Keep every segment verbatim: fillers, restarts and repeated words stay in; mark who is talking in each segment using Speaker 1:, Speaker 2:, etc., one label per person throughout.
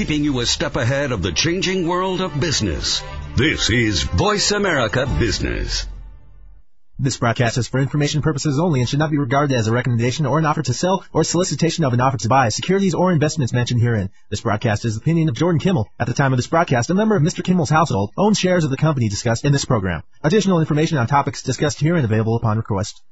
Speaker 1: keeping you a step ahead of the changing world of business. This is Voice America Business.
Speaker 2: This broadcast is for information purposes only and should not be regarded as a recommendation or an offer to sell or solicitation of an offer to buy securities or investments mentioned herein. This broadcast is the opinion of Jordan Kimmel. At the time of this broadcast, a member of Mister Kimmel's household owns shares of the company discussed in this program. Additional information on topics discussed herein available upon request.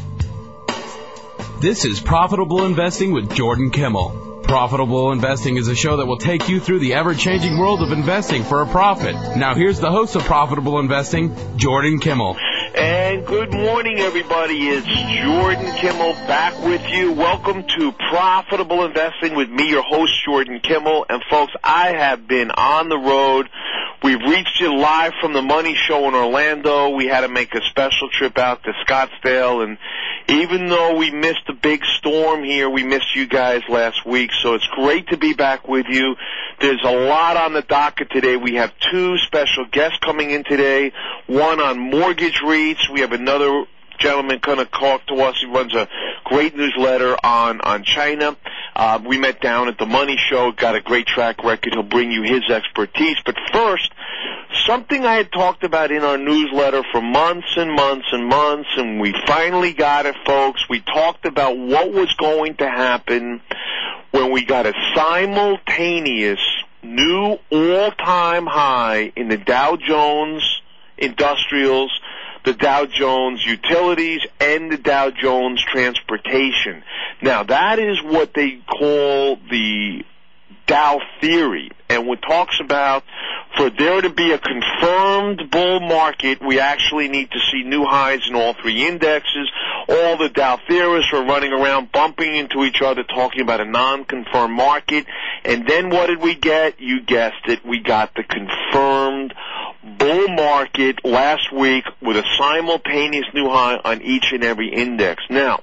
Speaker 3: This is Profitable Investing with Jordan Kimmel. Profitable Investing is a show that will take you through the ever-changing world of investing for a profit. Now here's the host of Profitable Investing, Jordan Kimmel.
Speaker 4: And good morning, everybody. It's Jordan Kimmel back with you. Welcome to Profitable Investing with me, your host, Jordan Kimmel. And, folks, I have been on the road. We've reached you live from the Money Show in Orlando. We had to make a special trip out to Scottsdale. And even though we missed a big storm here, we missed you guys last week. So it's great to be back with you. There's a lot on the docket today. We have two special guests coming in today, one on mortgage REITs. We have another gentleman going to talk to us. He runs a great newsletter on, on China. Uh, we met down at the Money Show, got a great track record. He'll bring you his expertise. But first, something I had talked about in our newsletter for months and months and months, and we finally got it, folks. We talked about what was going to happen when we got a simultaneous new all-time high in the Dow Jones Industrials, the Dow Jones Utilities, and the Dow Jones Transportation. Now, that is what they call the Dow theory, and what talks about for there to be a confirmed bull market, we actually need to see new highs in all three indexes. All the Dow theorists are running around bumping into each other talking about a non-confirmed market. And then what did we get? You guessed it. We got the confirmed bull market last week with a simultaneous new high on each and every index. Now,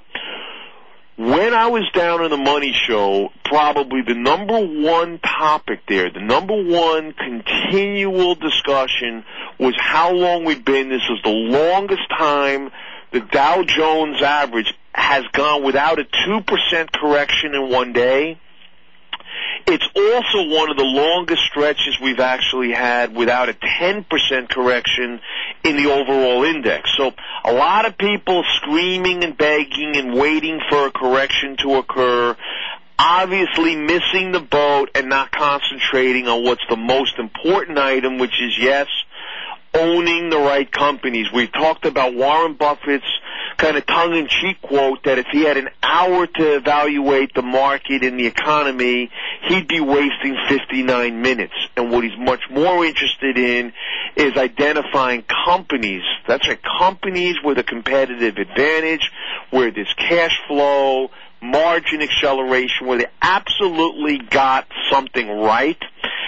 Speaker 4: when I was down in the Money Show, probably the number one topic there, the number one continual discussion was how long we've been. This was the longest time the Dow Jones average has gone without a two percent correction in one day. It's also one of the longest stretches we've actually had without a ten percent correction in the overall index. So a lot of people screaming and begging and waiting for a correction to occur, obviously missing the boat and not concentrating on what's the most important item, which is, yes, owning the right companies. We've talked about Warren Buffett's kind of tongue-in-cheek quote that if he had an hour to evaluate the market and the economy, he'd be wasting fifty-nine minutes. And what he's much more interested in is identifying companies. That's right, companies with a competitive advantage, where there's cash flow, margin acceleration, where they absolutely got something right.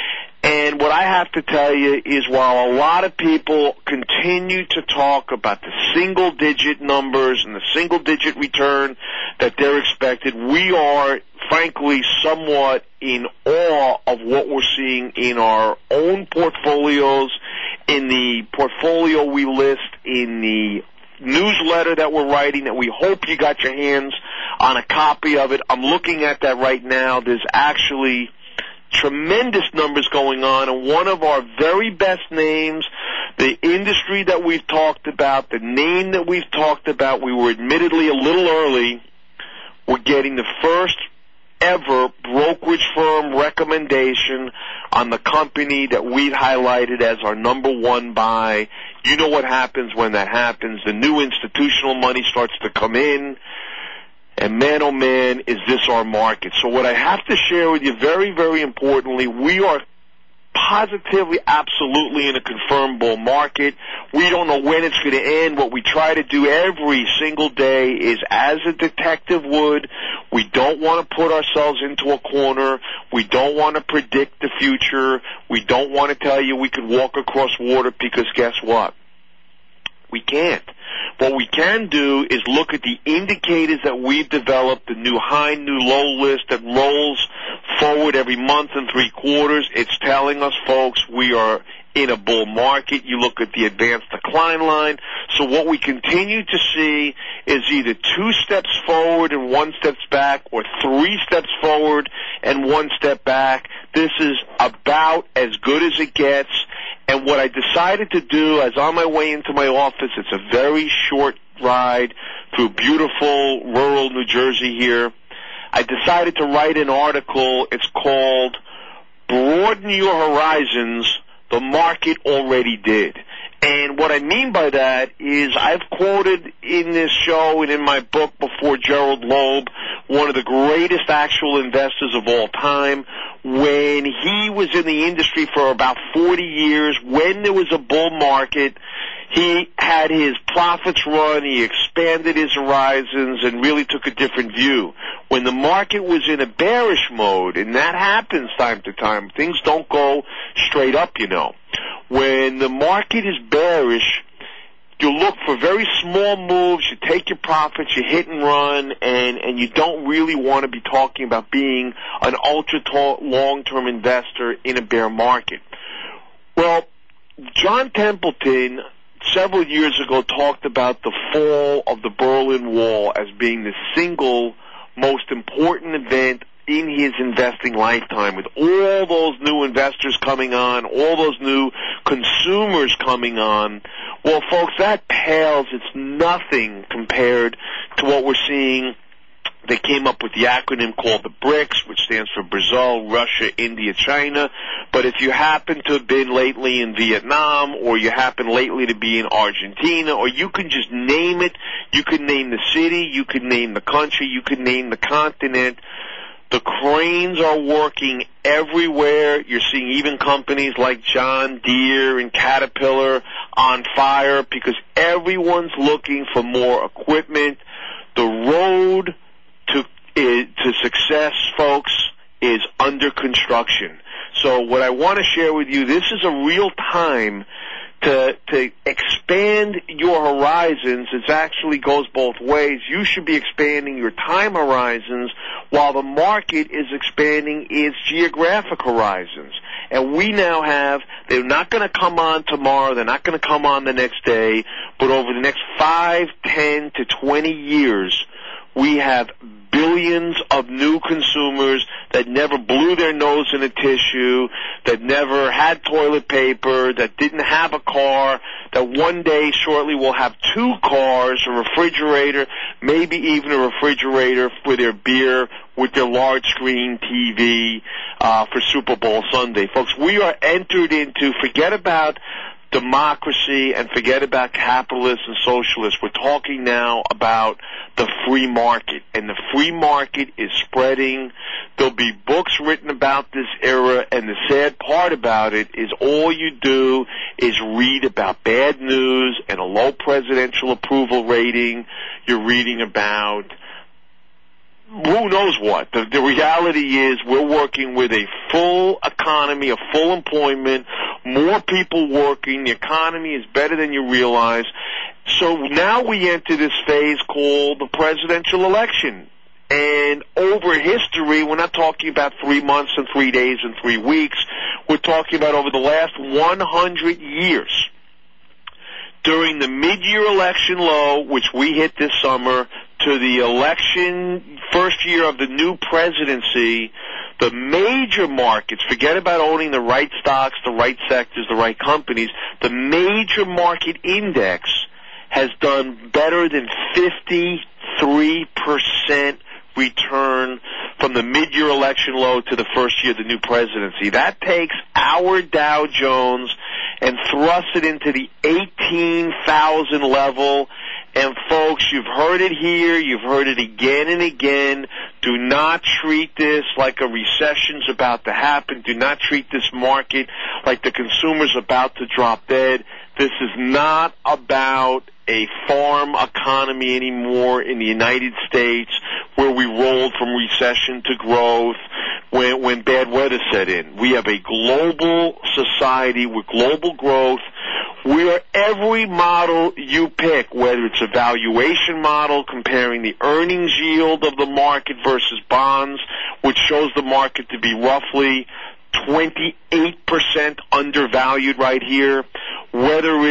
Speaker 4: And what I have to tell you is while a lot of people continue to talk about the single-digit numbers and the single-digit return that they're expected, we are, frankly, somewhat in awe of what we're seeing in our own portfolios, in the portfolio we list in the newsletter that we're writing, that we hope you got your hands on a copy of it. I'm looking at that right now. There's actually tremendous numbers going on, and one of our very best names, the industry that we've talked about, the name that we've talked about, we were admittedly a little early. We're getting the first ever brokerage firm recommendation on the company that we've highlighted as our number one buy. You know what happens when that happens. The new institutional money starts to come in. And man, oh man, is this our market. So what I have to share with you very, very importantly, we are positively, absolutely in a confirmed bull market. We don't know when it's going to end. What we try to do every single day is, as a detective would, we don't want to put ourselves into a corner. We don't want to predict the future. We don't want to tell you we could walk across water, because guess what? We can't. What we can do is look at the indicators that we've developed, the new high, new low list that rolls forward every month and three quarters. It's telling us, folks, we are in a bull market. You look at the advanced decline line. So what we continue to see is either two steps forward and one step back, or three steps forward and one step back. This is about as good as it gets. And what I decided to do, as on my way into my office, it's a very short ride through beautiful rural New Jersey here, I decided to write an article. It's called Broaden Your Horizons, the Market Already Did. And what I mean by that is I've quoted in this show and in my book before Gerald Loeb, one of the greatest actual investors of all time. When he was in the industry for about forty years, when there was a bull market, he had his profits run, he expanded his horizons, and really took a different view. When the market was in a bearish mode, and that happens time to time, things don't go straight up, you know. When the market is bearish, you look for very small moves, you take your profits, you hit and run, and, and you don't really want to be talking about being an ultra long-term investor in a bear market. Well, John Templeton several years ago talked about the fall of the Berlin Wall as being the single most important event in his investing lifetime, with all those new investors coming on, all those new consumers coming on. Well, folks, that pales. It's nothing compared to what we're seeing. They came up with the acronym called the BRICS, which stands for Brazil, Russia, India, China. But if you happen to have been lately in Vietnam, or you happen lately to be in Argentina, or you can just name it, you can name the city, you can name the country, you can name the continent, the cranes are working everywhere. You're seeing even companies like John Deere and Caterpillar on fire because everyone's looking for more equipment. The road to to success, folks, is under construction. So what I want to share with you, this is a real time to to expand your horizons. It actually goes both ways. You should be expanding your time horizons while the market is expanding its geographic horizons. And we now have, they're not going to come on tomorrow, they're not going to come on the next day, but over the next five, ten to twenty years, we have billions of new consumers that never blew their nose in a tissue, that never had toilet paper, that didn't have a car, that one day shortly will have two cars, a refrigerator, maybe even a refrigerator for their beer with their large screen T V uh, for Super Bowl Sunday. Folks, we are entered into, forget about democracy and forget about capitalists and socialists. We're talking now about the free market, and the free market is spreading. There'll be books written about this era, and the sad part about it is all you do is read about bad news and a low presidential approval rating. You're reading about who knows what. The, the reality is we're working with a full economy, a full employment, more people working. The economy is better than you realize. So now we enter this phase called the presidential election. And over history, we're not talking about three months and three days and three weeks. We're talking about over the last one hundred years. During the mid-year election low, which we hit this summer, to the election first year of the new presidency, the major markets, forget about owning the right stocks, the right sectors, the right companies, the major market index has done better than fifty-three percent return from the mid-year election low to the first year of the new presidency. That takes our Dow Jones and thrusts it into the eighteen thousand level. And folks, you've heard it here, you've heard it again and again. Do not treat this like a recession's about to happen. Do not treat this market like the consumer's about to drop dead. This is not about a farm economy anymore in the United States where we rolled from recession to growth when, when bad weather set in. We have a global society with global growth where every model you pick, whether it's a valuation model comparing the earnings yield of the market versus bonds, which shows the market to be roughly twenty-eight percent undervalued right here, whether it's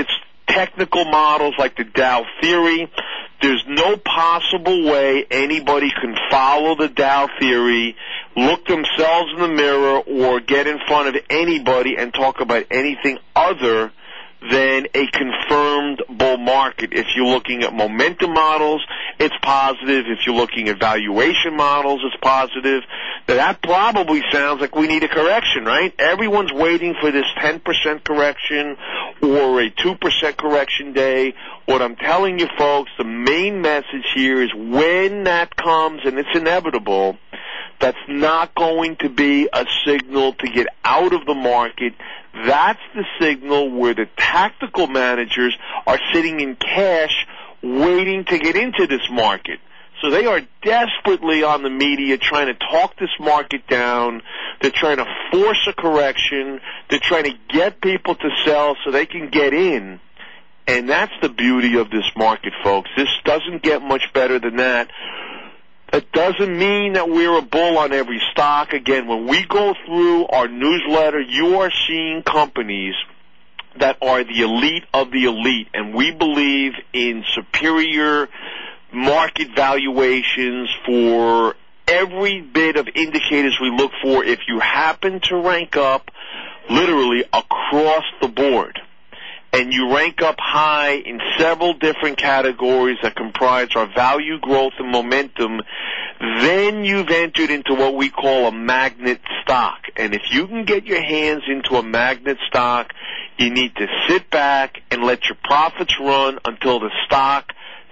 Speaker 4: technical models like the Dow theory. There's no possible way anybody can follow the Dow theory, look themselves in the mirror, or get in front of anybody and talk about anything other than a confirmed bull market. If you're looking at momentum models, it's positive. If you're looking at valuation models, it's positive. Now, that probably sounds like we need a correction, right? Everyone's waiting for this ten percent correction or a two percent correction day. What I'm telling you, folks, the main message here is when that comes, and it's inevitable, that's not going to be a signal to get out of the market. That's the signal where the tactical managers are sitting in cash waiting to get into this market. So they are desperately on the media trying to talk this market down. They're trying to force a correction. They're trying to get people to sell so they can get in. And that's the beauty of this market, folks. This doesn't get much better than that. That doesn't mean that we're a bull on every stock. Again, when we go through our newsletter, you are seeing companies that are the elite of the elite, and we believe in superior market valuations for every bit of indicators we look for if you happen to rank up literally across the board. And you rank up high in several different categories that comprise our value, growth, and momentum, then you've entered into what we call a magnet stock. And if you can get your hands into a magnet stock, you need to sit back and let your profits run until the stock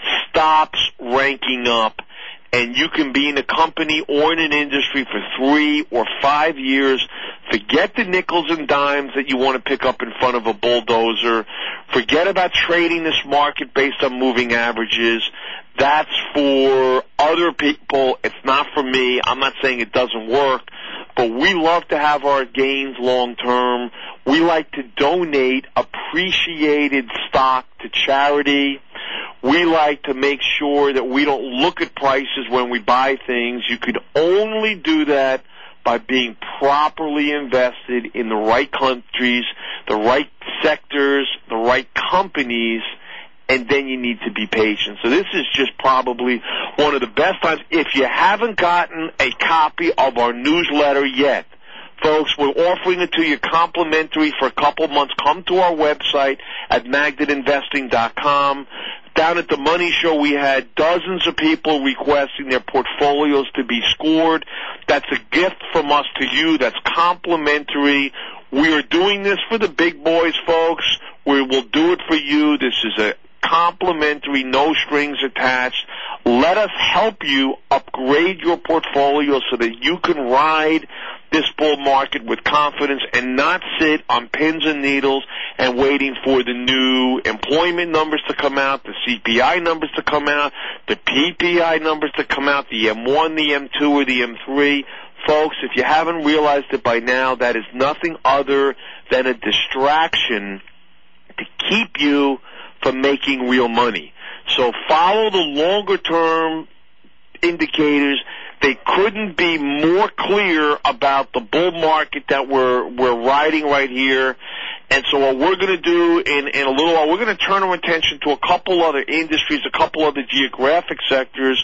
Speaker 4: stops ranking up. And you can be in a company or in an industry for three or five years. Forget the nickels and dimes that you want to pick up in front of a bulldozer. Forget about trading this market based on moving averages. That's for other people. It's not for me. I'm not saying it doesn't work, but we love to have our gains long term. We like to donate appreciated stock to charity. We like to make sure that we don't look at prices when we buy things. You could only do that by being properly invested in the right countries, the right sectors, the right companies, and then you need to be patient. So this is just probably one of the best times. If you haven't gotten a copy of our newsletter yet, folks, we're offering it to you complimentary for a couple months. Come to our website at magnet investing dot com. Down at the Money Show, we had dozens of people requesting their portfolios to be scored. That's a gift from us to you. That's complimentary. We are doing this for the big boys, folks. We will do it for you. This is a complimentary, no strings attached. Let us help you upgrade your portfolio so that you can ride this bull market with confidence and not sit on pins and needles and waiting for the new employment numbers to come out, the C P I numbers to come out, the P P I numbers to come out, the M one, the M two, or the M three. Folks, if you haven't realized it by now, that is nothing other than a distraction to keep you from making real money. So follow the longer-term indicators. They couldn't be more clear about the bull market that we're we're riding right here. And so what we're going to do in, in a little while, we're going to turn our attention to a couple other industries, a couple other geographic sectors.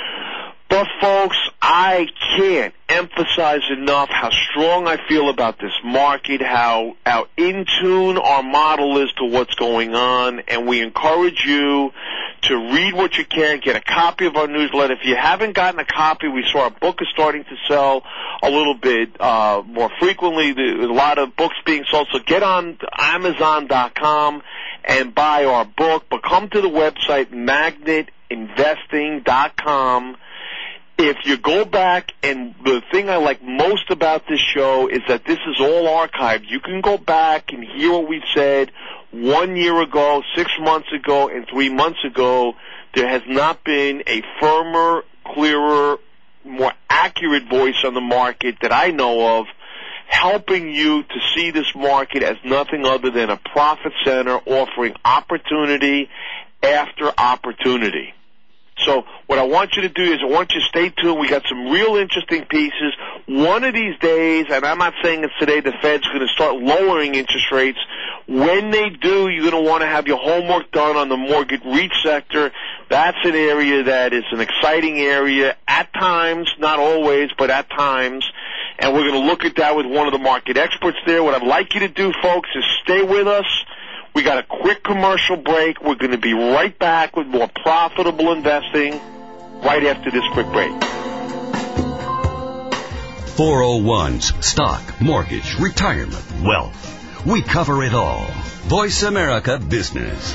Speaker 4: But, folks, I can't emphasize enough how strong I feel about this market, how, how in tune our model is to what's going on, and we encourage you to read what you can, get a copy of our newsletter. If you haven't gotten a copy, we saw our book is starting to sell a little bit uh, more frequently. There's a lot of books being sold, so get on Amazon dot com and buy our book, but come to the website magnet investing dot com. If you go back, and the thing I like most about this show is that this is all archived. You can go back and hear what we said one year ago, six months ago, and three months ago. There has not been a firmer, clearer, more accurate voice on the market that I know of, helping you to see this market as nothing other than a profit center offering opportunity after opportunity. So what I want you to do is I want you to stay tuned. We got some real interesting pieces. One of these days, and I'm not saying it's today, the Fed's going to start lowering interest rates. When they do, you're going to want to have your homework done on the mortgage REIT sector. That's an area that is an exciting area at times, not always, but at times. And we're going to look at that with one of the market experts there. What I'd like you to do, folks, is stay with us. We got a quick commercial break. We're going to be right back with more profitable investing right after this quick break.
Speaker 1: four oh ones, stock, mortgage, retirement, wealth. We cover it all. Voice America Business.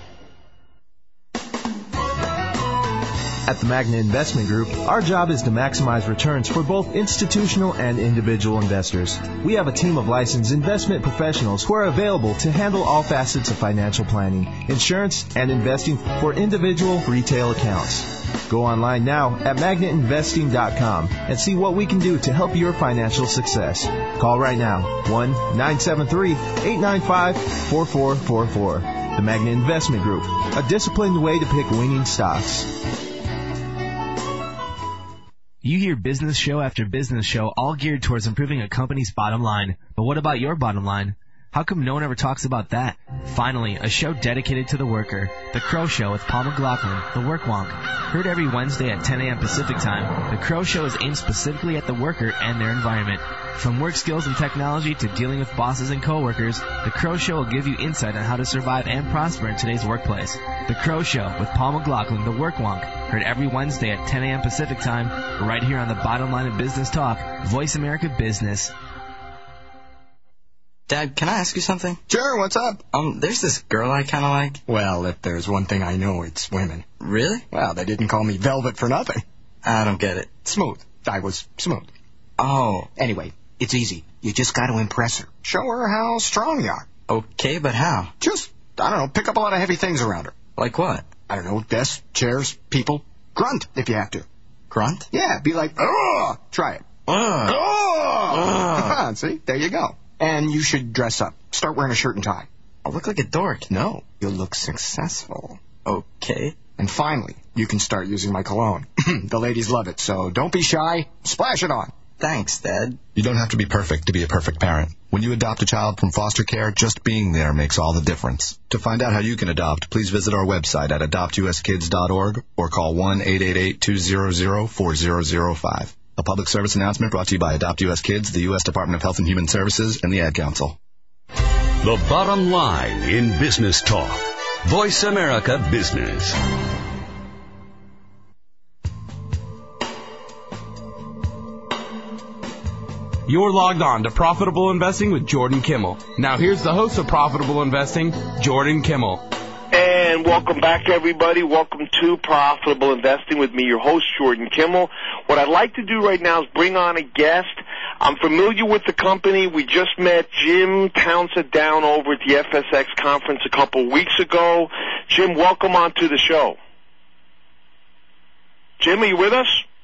Speaker 2: At the Magna Investment Group, our job is to maximize returns for both institutional and individual investors. We have a team of licensed investment professionals who are available to handle all facets of financial planning, insurance, and investing for individual retail accounts. Go online now at magna investing dot com and see what we can do to help your financial success. Call right now, one nine seven three, eight nine five, four four four four. The Magna Investment Group, a disciplined way to pick winning stocks.
Speaker 5: You hear business show after business show all geared towards improving a company's bottom line. But what about your bottom line? How come no one ever talks about that? Finally, a show dedicated to the worker. The Crow Show with Paul McLaughlin, the Work Wonk. Heard every Wednesday at ten a.m. Pacific Time, the Crow Show is aimed specifically at the worker and their environment. From work skills and technology to dealing with bosses and coworkers, the Crow Show will give you insight on how to survive and prosper in today's workplace. The Crow Show with Paul McLaughlin, the Work Wonk. Heard every Wednesday at ten a.m. Pacific Time, right here on the Bottom Line of Business Talk, Voice America Business.
Speaker 6: Dad, can I ask you something?
Speaker 7: Sure, what's up?
Speaker 6: Um, there's this girl I kind of like.
Speaker 7: Well, if there's one thing I know, it's women.
Speaker 6: Really?
Speaker 7: Well, they didn't call me Velvet for nothing.
Speaker 6: I don't get it.
Speaker 7: Smooth. I was smooth.
Speaker 6: Oh.
Speaker 7: Anyway, it's easy. You just got to impress her. Show her how strong you are.
Speaker 6: Okay, but how?
Speaker 7: Just, I don't know, pick up a lot of heavy things around her.
Speaker 6: Like what?
Speaker 7: I don't know, desks, chairs, people. Grunt, if you have to.
Speaker 6: Grunt?
Speaker 7: Yeah, be like, ugh! Try it.
Speaker 6: Ugh.
Speaker 7: Ugh! See, there you go. And you should dress up. Start wearing a shirt and tie.
Speaker 6: I look like a dork.
Speaker 7: No, you'll look successful.
Speaker 6: Okay.
Speaker 7: And finally, you can start using my cologne. The ladies love it, so don't be shy. Splash it on.
Speaker 6: Thanks, Dad.
Speaker 8: You don't have to be perfect to be a perfect parent. When you adopt a child from foster care, just being there makes all the difference. To find out how you can adopt, please visit our website at adopt u s kids dot org or call one eight eight eight, two hundred, four thousand five. A public service announcement brought to you by Adopt U S Kids, the U S Department of Health and Human Services, and the Ad Council.
Speaker 1: The bottom line in business talk. Voice America Business.
Speaker 3: You're logged on to Profitable Investing with Jordan Kimmel. Now here's the host of Profitable Investing, Jordan Kimmel.
Speaker 4: And welcome back, everybody. Welcome to Profitable Investing with me, your host, Jordan Kimmel. What I'd like to do right now is bring on a guest. I'm familiar with the company. We just met Jim Townsend down over at the F S X conference a couple of weeks ago. Jim, welcome on to the show. Jim, are you with us?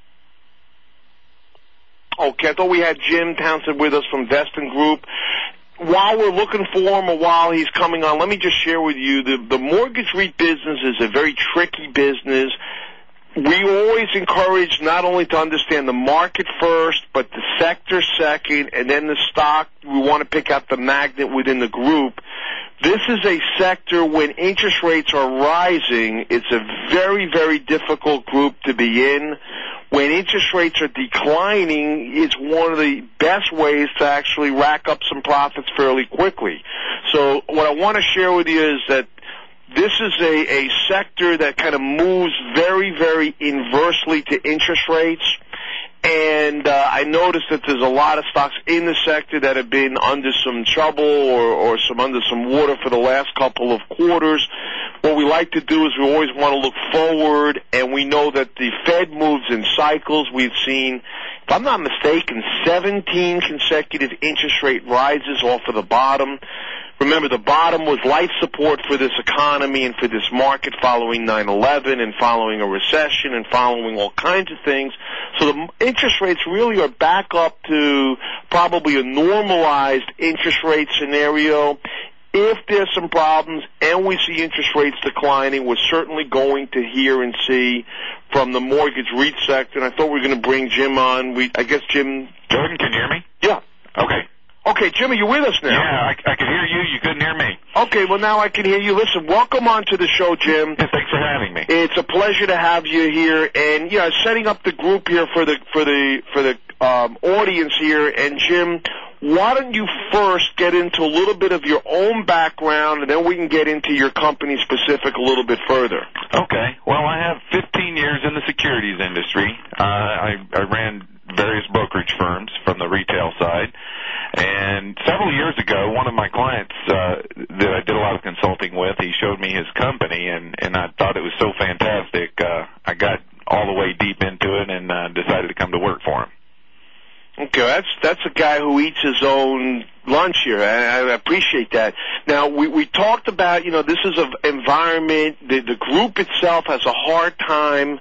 Speaker 4: Okay, I thought we had Jim Townsend with us from Veston Group. While we're looking for him or while he's coming on, let me just share with you, the, the mortgage REIT business is a very tricky business. We always encourage not only to understand the market first, but the sector second, and then the stock. We want to pick out the magnet within the group. This is a sector when interest rates are rising. It's a very, very difficult group to be in. When interest rates are declining, it's one of the best ways to actually rack up some profits fairly quickly. So what I want to share with you is that this is a, a sector that kind of moves very, very inversely to interest rates. And uh, I noticed that there's a lot of stocks in the sector that have been under some trouble or, or some under some water for the last couple of quarters. What we like to do is we always want to look forward, and we know that the Fed moves in cycles. We've seen, if I'm not mistaken, seventeen consecutive interest rate rises off of the bottom. Remember, the bottom was life support for this economy and for this market following nine eleven and following a recession and following all kinds of things. So the interest rates really are back up to probably a normalized interest rate scenario. if there's some problems and we see interest rates declining, we're certainly going to hear and see from the mortgage REIT sector. And I thought we were going to bring Jim on. We, I guess, Jim...
Speaker 9: Jordan, can you hear me?
Speaker 4: Yeah.
Speaker 9: Okay.
Speaker 4: Okay, Jim, are you with us now?
Speaker 9: Yeah, I, I can hear you. You couldn't hear me.
Speaker 4: Okay, well, now I can hear you. Listen, welcome on to the show, Jim.
Speaker 9: Yeah, thanks for having me.
Speaker 4: It's a pleasure to have you here. And, yeah, setting up the group here for the for the, for the um, audience here. And, Jim, why don't you first get into a little bit of your own background, and then we can get into your company specific a little bit further.
Speaker 9: Okay. Well, I have fifteen years in the securities industry. Uh, I, I ran various brokerage firms from the retail side. And several years ago, one of my clients uh, that I did a lot of consulting with, he showed me his company, and, and I thought it was so fantastic. Uh, I got all the way deep into it and uh, decided to come to work for him.
Speaker 4: Okay, that's that's a guy who eats his own lunch here. I, I appreciate that. Now, we, we talked about, you know, this is an environment, the, the group itself has a hard time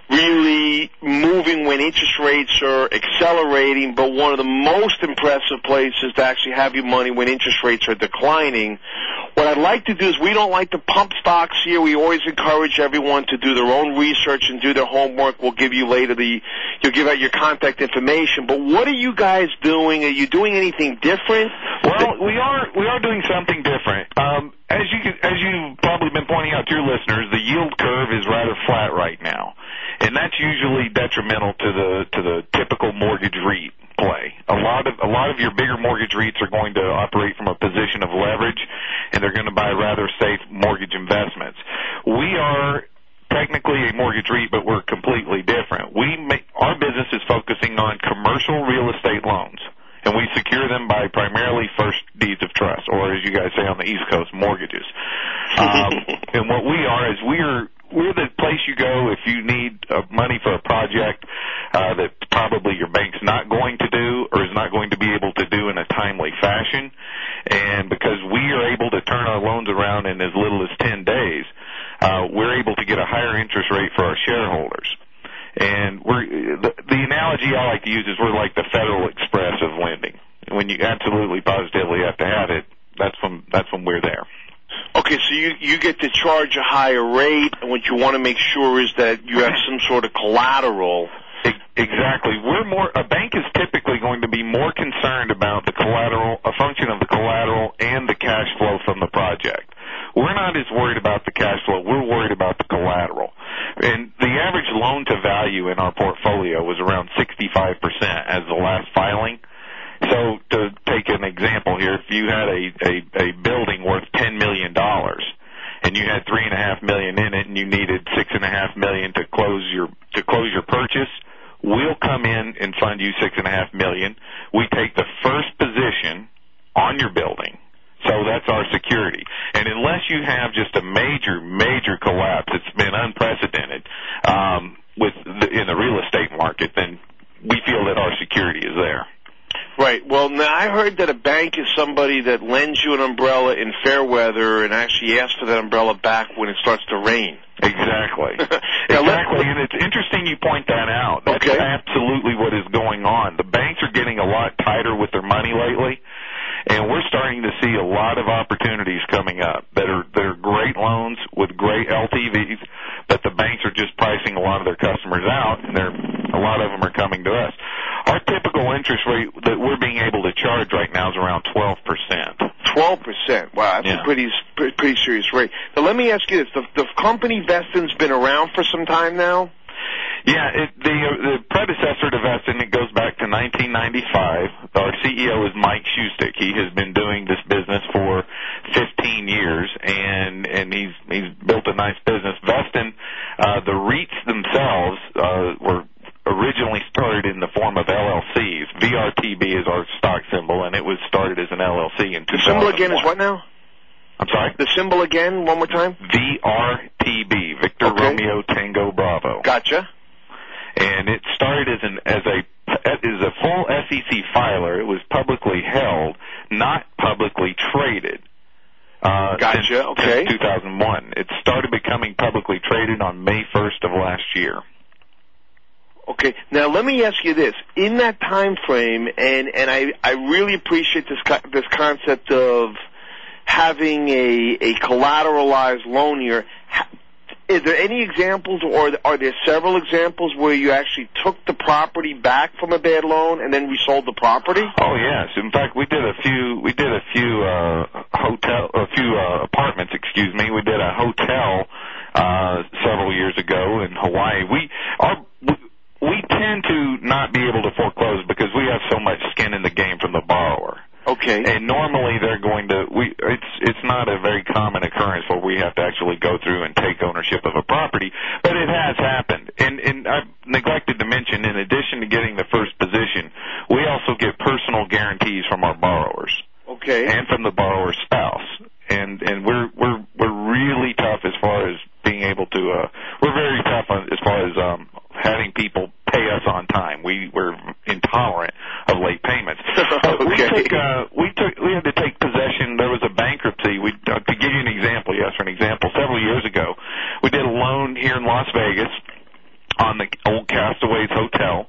Speaker 4: really moving when interest rates are accelerating, but one of the most impressive places to actually have your money when interest rates are declining. What I'd like to do is, we don't like to pump stocks here. We always encourage everyone to do their own research and do their homework. We'll give you later the, you'll give out your contact information. But what are you guys doing? Are you doing anything different?
Speaker 9: Well, we are we are doing something different. Um, as you as you've probably been pointing out to your listeners, the yield curve is rather flat right now, and that's usually detrimental to the to the typical mortgage REIT play. A lot of a lot of your bigger mortgage REITs are going to operate from a position of leverage, and they're going to buy rather safe mortgage investments. We are technically a mortgage REIT, but we're completely different. We make, our business is focusing on commercial real estate loans, and we secure them by primarily first deeds of trust, or as you guys say on the East Coast, mortgages. Um, and what we are is we're we're the place you go if you need uh, money for a project uh, that probably your bank's not going to do or is not going to be able to do in a timely fashion. And because we are able to turn our loans around in as little as ten days, uh, we're able to get a higher interest rate for our shareholders. And we're the, the analogy I like to use is we're like the Federal Express of lending. When you absolutely positively have to have it, that's when that's when we're there.
Speaker 4: Okay, so you you get to charge a higher rate, and what you want to make sure is that you have some sort of collateral.
Speaker 9: Exactly. We're more a bank is typically going to be more concerned about the collateral, a function of the collateral and the cash flow from the project. We're not as worried about the cash flow. We're worried about the collateral. And the average loan to value in our portfolio was around sixty-five percent as the last filing. So to take an example here, if you had a, a, a building worth ten million dollars and you had three and a half million in it and you needed six and a half million to close your to close your purchase, we'll come in and fund you six and a half million. We take the first position on your building. So that's our security. And unless you have just a major, major collapse, it's been unprecedented um, with the, in the real estate market, then we feel that our security is there.
Speaker 4: Right. Well, now I heard that a bank is somebody that lends you an umbrella in fair weather and actually asks for that umbrella back when it starts to rain.
Speaker 9: Exactly. Exactly. And it's interesting you point that out. That's
Speaker 4: okay.
Speaker 9: Absolutely what is going on. The banks are getting a lot tighter with their money lately. And we're starting to see a lot of opportunities coming up that are that are great loans with great L T Vs, but the banks are just pricing a lot of their customers out, and they're, a lot of them are coming to us. Our typical interest rate that we're being able to charge right now is around twelve percent.
Speaker 4: twelve percent. Wow, that's
Speaker 9: yeah.
Speaker 4: a pretty pretty serious rate. Now, let me ask you this. The, the company Veston's been around for some time now?
Speaker 9: Yeah, it, the the predecessor to Veston, it goes back to nineteen ninety-five. Our C E O is Mike Shustik. He has been doing this business for fifteen years, and and he's he's built a nice business. Veston, uh, the REITs themselves uh, were originally started in the form of L L Cs. V R T B is our stock symbol, and it was started as an L L C in two thousand one.
Speaker 4: The symbol again is what now?
Speaker 9: I'm sorry?
Speaker 4: The symbol again, one more time?
Speaker 9: V R T B, Victor
Speaker 4: okay.
Speaker 9: Romeo Tango Bravo.
Speaker 4: Gotcha.
Speaker 9: And it started as an as a as a full S E C filer. It was publicly held, not publicly traded. Uh,
Speaker 4: gotcha.
Speaker 9: Since,
Speaker 4: okay.
Speaker 9: Since two thousand one, it started becoming publicly traded on May first of last year.
Speaker 4: Okay. Now let me ask you this: in that time frame, and and I I really appreciate this co- this concept of having a, a collateralized loan here. Is there any examples, or are there several examples where you actually took the property back from a bad loan and then resold the property?
Speaker 9: Oh yes, in fact, we did a few. We did a few uh, hotel, a few uh, apartments. Excuse me. We did a hotel uh, several years ago in Hawaii. We our we, we tend to not be able to foreclose because we have so much skin in the game from the borrower.
Speaker 4: Okay.
Speaker 9: And normally they're going to, we, it's, it's not a very common occurrence where we have to actually go through and take ownership of a property, but it has happened. And, and I've neglected to mention, in addition to getting the first position, we also get personal guarantees from our borrowers.
Speaker 4: Okay.
Speaker 9: And from the borrower's spouse. And, and we're, we're, we're really tough as far as being able to, uh, we're very tough on, as far as, um, having people pay us on time. We were intolerant of late payments.
Speaker 4: Okay.
Speaker 9: We took, uh, we took, we had to take possession. There was a bankruptcy. We, uh, to give you an example, yes, for an example, several years ago, we did a loan here in Las Vegas on the old Castaways Hotel,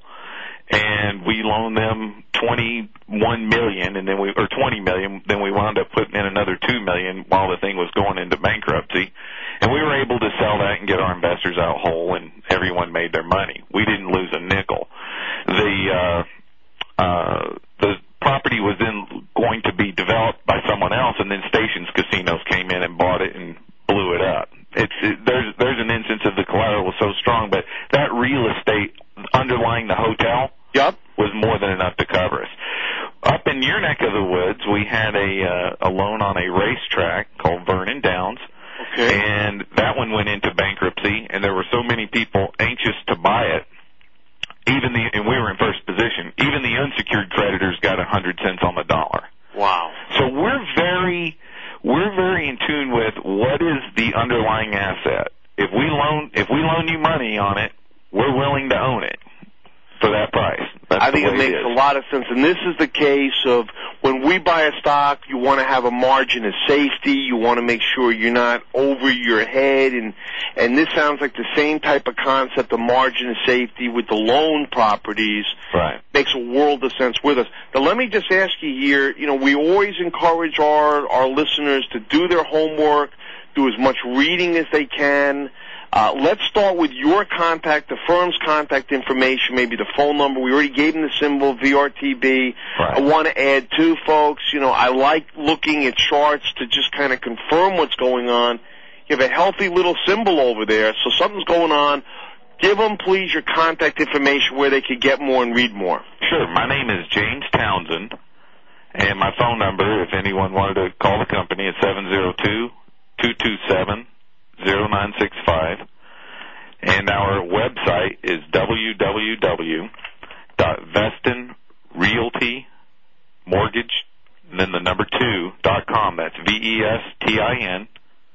Speaker 9: and we loaned them twenty-one million, and then we, or twenty million. Then we wound up putting in another two million while the thing was going into bankruptcy. And we were able to sell that and get our investors out whole, and everyone made their money. We didn't lose a nickel. The uh, uh, the property was then going to be developed by someone else, and then Stations Casinos came in and bought it and blew it up. It's it, there's there's an instance of the collateral was so strong, but that real estate underlying the hotel
Speaker 4: yep.
Speaker 9: was more than enough to cover us. Up in your neck of the woods, we had a uh, a loan on a racetrack called Vernon Downs.
Speaker 4: Okay.
Speaker 9: And that one went into bankruptcy, and there were so many people anxious to buy it. Even the and we were in first position. Even the unsecured creditors got a hundred cents on the dollar.
Speaker 4: Wow.
Speaker 9: So we're very we're very in tune with what is the underlying asset. If we loan if we loan you money on it, we're willing to own it for that price. That's
Speaker 4: I think it makes
Speaker 9: it
Speaker 4: a lot of sense. And this is the case of when we buy a stock, you want to have a margin of safety. You want to make sure you're not over your head. And, and this sounds like the same type of concept, a margin of safety with the loan properties.
Speaker 9: Right.
Speaker 4: Makes a world of sense with us. Now, let me just ask you here, you know, we always encourage our, our listeners to do their homework, do as much reading as they can. Uh, let's start with your contact, the firm's contact information, maybe the phone number. We already gave them the symbol, V R T B.
Speaker 9: Right.
Speaker 4: I want to add, too, folks, you know, I like looking at charts to just kind of confirm what's going on. You have a healthy little symbol over there, so something's going on. Give them, please, your contact information where they could get more and read more.
Speaker 9: Sure. My name is James Townsend, and my phone number, if anyone wanted to call the company, is seven zero two, two two seven, zero nine six five, and our website is w w w dot veston realty mortgage, and then the number two dot com. That's V E S T I N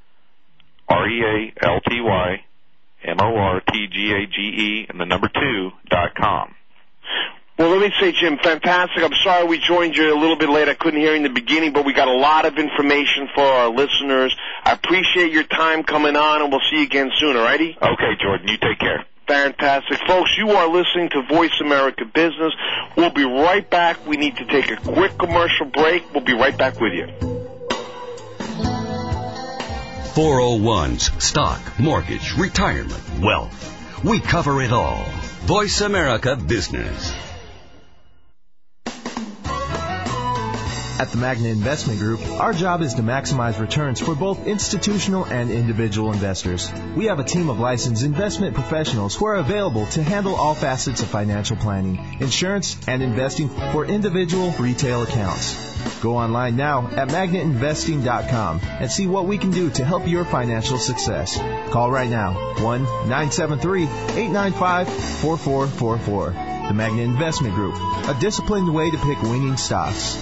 Speaker 9: R E A L T Y M O R T G A G E, and the number two dot com.
Speaker 4: Well, let me say, Jim, fantastic. I'm sorry we joined you a little bit late. I couldn't hear you in the beginning, but we got a lot of information for our listeners. I appreciate your time coming on, and we'll see you again soon, all righty?
Speaker 9: Okay, Jordan, you take care.
Speaker 4: Fantastic. Folks, you are listening to Voice America Business. We'll be right back. We need to take a quick commercial break. We'll be right back with you.
Speaker 1: four oh ones, stock, mortgage, retirement, wealth. We cover it all. Voice America Business.
Speaker 2: At the Magna Investment Group, our job is to maximize returns for both institutional and individual investors. We have a team of licensed investment professionals who are available to handle all facets of financial planning, insurance, and investing for individual retail accounts. Go online now at magnet investing dot com and see what we can do to help your financial success. Call right now, one nine seven three, eight nine five, four four four four. The Magna Investment Group, a disciplined way to pick winning stocks.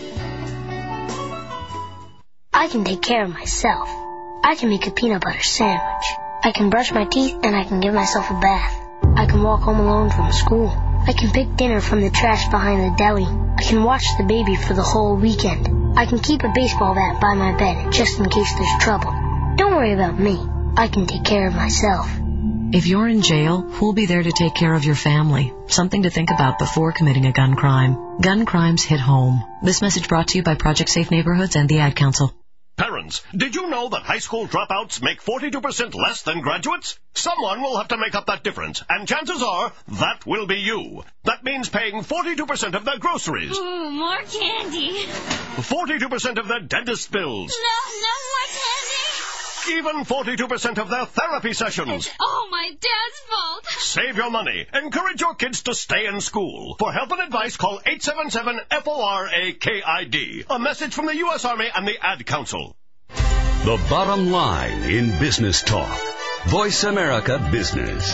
Speaker 10: I can take care of myself. I can make a peanut butter sandwich. I can brush my teeth and I can give myself a bath. I can walk home alone from school. I can pick dinner from the trash behind the deli. I can watch the baby for the whole weekend. I can keep a baseball bat by my bed just in case there's trouble. Don't worry about me. I can take care of myself.
Speaker 11: If you're in jail, who'll be there to take care of your family? Something to think about before committing a gun crime. Gun crimes hit home. This message brought to you by Project Safe Neighborhoods and the Ad Council.
Speaker 12: Parents, did you know that high school dropouts make forty-two percent less than graduates? Someone will have to make up that difference, and chances are that will be you. That means paying forty-two percent of their groceries.
Speaker 13: Ooh, more candy.
Speaker 12: forty-two percent of their dentist bills.
Speaker 13: No, no more candy.
Speaker 12: Even forty-two percent of their therapy sessions.
Speaker 13: It's all my dad's fault.
Speaker 12: Save your money. Encourage your kids to stay in school. For help and advice, call eight seven seven F O R A K I D. A message from the U S Army and the Ad Council.
Speaker 1: The bottom line in business talk. Voice America Business.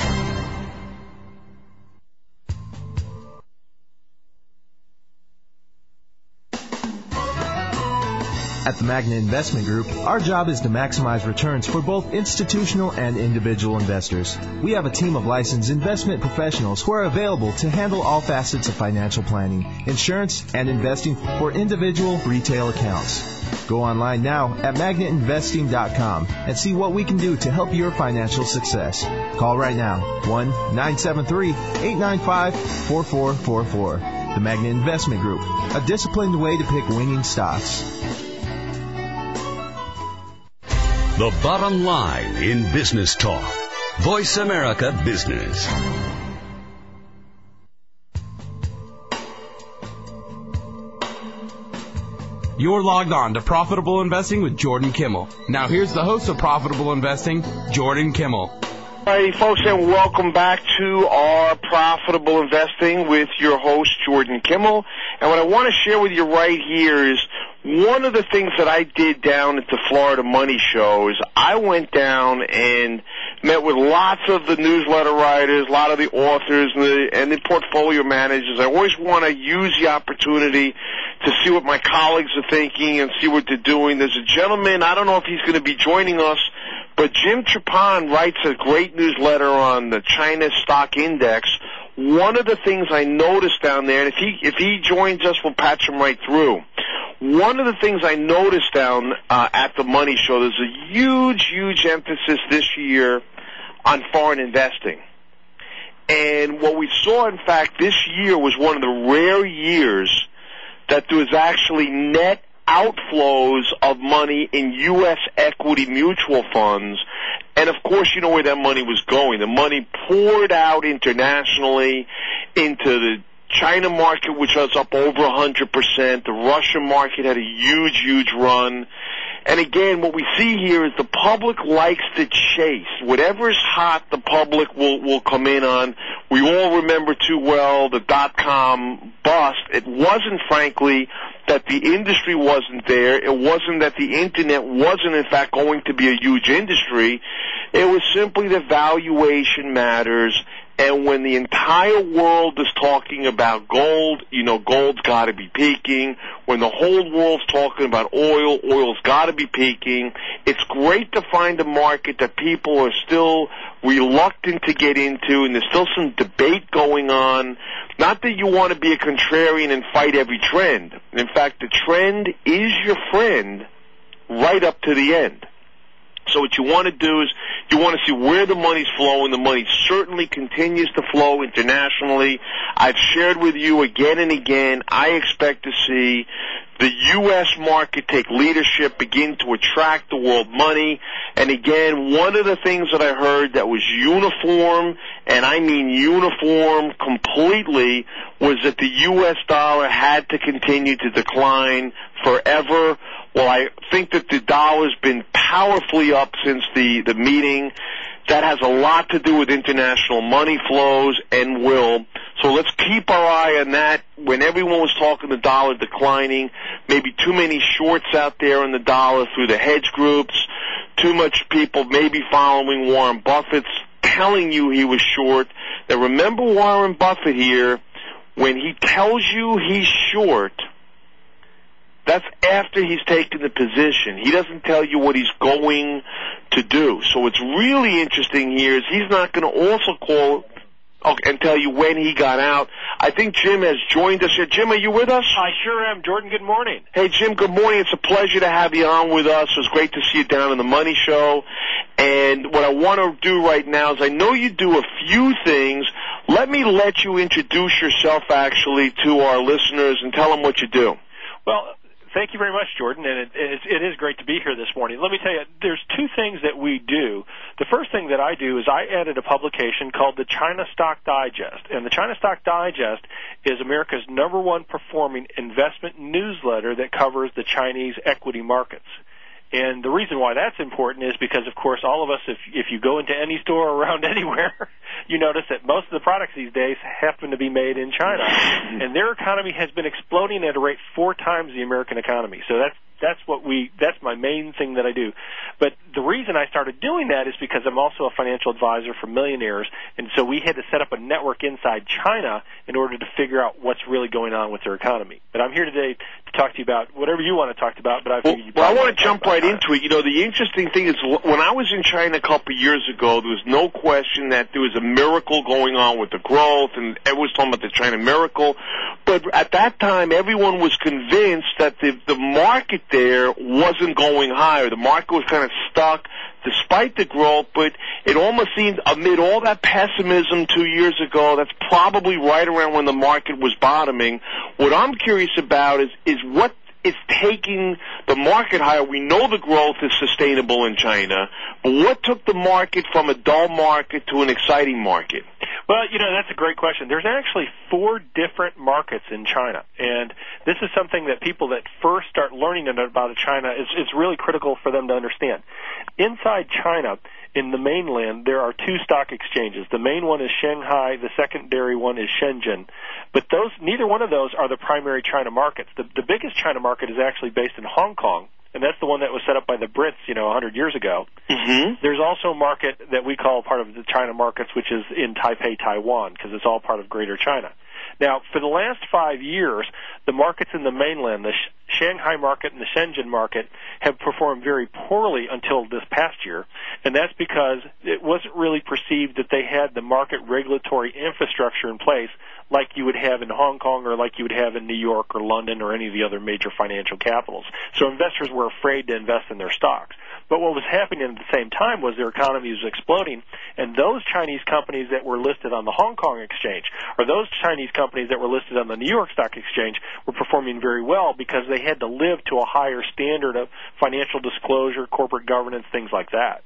Speaker 2: At the Magna Investment Group, our job is to maximize returns for both institutional and individual investors. We have a team of licensed investment professionals who are available to handle all facets of financial planning, insurance, and investing for individual retail accounts. Go online now at magnet investing dot com and see what we can do to help your financial success. Call right now, one nine seven three, eight nine five, four four four four. The Magna Investment Group, a disciplined way to pick winning stocks.
Speaker 1: The bottom line in business talk. Voice America Business.
Speaker 3: You're logged on to Profitable Investing with Jordan Kimmel. Now here's the host of Profitable Investing, Jordan Kimmel.
Speaker 4: Alrighty, folks, and welcome back to our Profitable Investing with your host, Jordan Kimmel. And what I want to share with you right here is one of the things that I did down at the Florida Money Show is I went down and met with lots of the newsletter writers, a lot of the authors, and the, and the portfolio managers. I always want to use the opportunity to see what my colleagues are thinking and see what they're doing. There's a gentleman, I don't know if he's going to be joining us, but Jim Trappan writes a great newsletter on the China Stock Index. One of the things I noticed down there, and if he if he joins us, we'll patch him right through. One of the things I noticed down uh, at the Money Show, there's a huge, huge emphasis this year on foreign investing. And what we saw, in fact, this year was one of the rare years that there was actually net outflows of money in U S equity mutual funds. And, of course, you know where that money was going. The money poured out internationally into the China market, which was up over one hundred percent. The Russian market had a huge, huge run. And, again, what we see here is the public likes to chase. Whatever's hot, the public will, will come in on. We all remember too well the dot-com bust. It wasn't, frankly, that the industry wasn't there. It wasn't that the Internet wasn't, in fact, going to be a huge industry. It was simply that valuation matters. And when the entire world is talking about gold, you know, gold's got to be peaking. When the whole world's talking about oil, oil's got to be peaking. It's great to find a market that people are still reluctant to get into, and there's still some debate going on. Not that you want to be a contrarian and fight every trend. In fact, the trend is your friend right up to the end. So what you want to do is you want to see where the money's flowing. The money certainly continues to flow internationally. I've shared with you again and again, I expect to see the U S market take leadership, begin to attract the world money. And again, one of the things that I heard that was uniform, and I mean uniform completely, was that the U S dollar had to continue to decline forever. Well, I think that the dollar's been powerfully up since the, the meeting. That has a lot to do with international money flows and will. So let's keep our eye on that. When everyone was talking the dollar declining, maybe too many shorts out there in the dollar through the hedge groups, too much people maybe following Warren Buffett's telling you he was short. Now remember Warren Buffett here, when he tells you he's short, that's after he's taken the position. He doesn't tell you what he's going to do. So what's really interesting here is he's not going to also call okay, and tell you when he got out. I think Jim has joined us here. Jim, are you with us?
Speaker 14: I sure am. Jordan, good morning.
Speaker 4: Hey, Jim, good morning. It's a pleasure to have you on with us. It was great to see you down in the Money Show. And what I want to do right now is I know you do a few things. Let me let you introduce yourself, actually, to our listeners and tell them what you do.
Speaker 14: Well, thank you very much, Jordan, and it, it, it is great to be here this morning. Let me tell you, there's two things that we do. The first thing that I do is I added a publication called the China Stock Digest, and the China Stock Digest is America's number one performing investment newsletter that covers the Chinese equity markets. And the reason why that's important is because, of course, all of us, if if you go into any store around anywhere, you notice that most of the products these days happen to be made in China. And their economy has been exploding at a rate four times the American economy. So that's that's what we that's my main thing that I do. But the reason I started doing that is because I'm also a financial advisor for millionaires, and so we had to set up a network inside China in order to figure out what's really going on with their economy. But I'm here today to talk to you about whatever you want to talk about, but I figured you
Speaker 4: Well, I
Speaker 14: want
Speaker 4: want to jump right into it. You know, the interesting thing is when I was in China a couple of years ago, there was no question that there was a miracle going on with the growth, and everyone was talking about the China miracle. But at that time, everyone was convinced that the, the market there wasn't going higher. The market was kind of stuck despite the growth, but it almost seemed amid all that pessimism two years ago, that's probably right around when the market was bottoming. What I'm curious about is, is what is taking the market higher. We know the growth is sustainable in China, but what took the market from a dull market to an exciting market?
Speaker 14: Well, you know, that's a great question. There's actually four different markets in China, and this is something that people that first start learning about China, is it's really critical for them to understand. Inside China, in the mainland, there are two stock exchanges. The main one is Shanghai. The secondary one is Shenzhen. But those, neither one of those are the primary China markets. The, the biggest China market is actually based in Hong Kong, and that's the one that was set up by the Brits, you know, one hundred years ago.
Speaker 4: Mm-hmm.
Speaker 14: There's also a market that we call part of the China markets, which is in Taipei, Taiwan, because it's all part of Greater China. Now, for the last five years, the markets in the mainland, the Sh- Shanghai market and the Shenzhen market, have performed very poorly until this past year, and that's because it wasn't really perceived that they had the market regulatory infrastructure in place like you would have in Hong Kong or like you would have in New York or London or any of the other major financial capitals. So investors were afraid to invest in their stocks. But what was happening at the same time was their economy was exploding, and those Chinese companies that were listed on the Hong Kong exchange or those Chinese companies that were listed on the New York Stock Exchange were performing very well because they had to live to a higher standard of financial disclosure, corporate governance, things like that.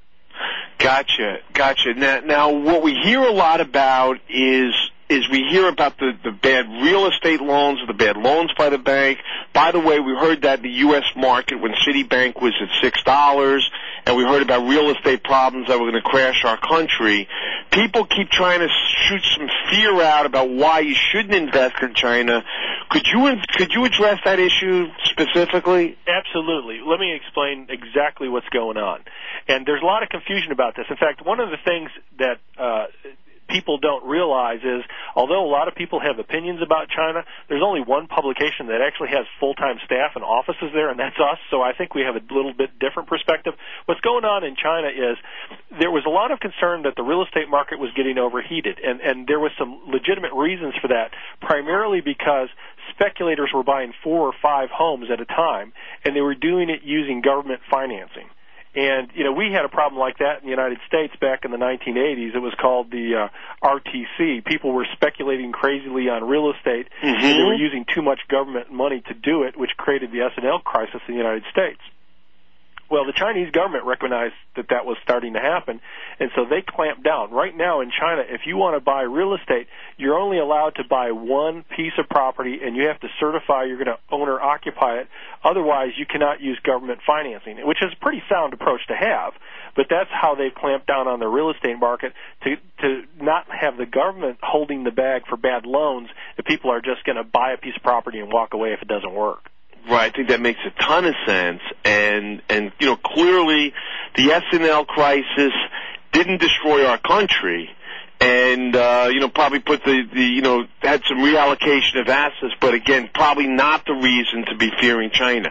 Speaker 4: Gotcha, gotcha. Now, now what we hear a lot about is is we hear about the, the bad real estate loans, the bad loans by the bank. By the way, we heard that in the U S market when Citibank was at six dollars, and we heard about real estate problems that were going to crash our country. People keep trying to shoot some fear out about why you shouldn't invest in China. Could you could you address that issue specifically?
Speaker 14: Absolutely. Let me explain exactly what's going on. And there's a lot of confusion about this. In fact, one of the things that uh, people don't realize is, although a lot of people have opinions about China, there's only one publication that actually has full-time staff and offices there, and that's us. So I think we have a little bit different perspective. What's going on in China is there was a lot of concern that the real estate market was getting overheated, and, and there was some legitimate reasons for that, primarily because speculators were buying four or five homes at a time, and they were doing it using government financing. And, you know, we had a problem like that in the United States back in the nineteen eighties. It was called the uh, R T C. People were speculating crazily on real estate,
Speaker 4: mm-hmm.
Speaker 14: and they were using too much government money to do it, which created the S and L crisis in the United States. Well, the Chinese government recognized that that was starting to happen, and so they clamped down. Right now in China, if you want to buy real estate, you're only allowed to buy one piece of property, and you have to certify you're going to own or occupy it. Otherwise, you cannot use government financing, which is a pretty sound approach to have. But that's how they've clamped down on the real estate market, to to not have the government holding the bag for bad loans if people are just going to buy a piece of property and walk away if it doesn't work.
Speaker 4: Right, I think that makes a ton of sense, and and you know clearly the S and L crisis didn't destroy our country, and uh, you know probably put the, the you know had some reallocation of assets, but again probably not the reason to be fearing China.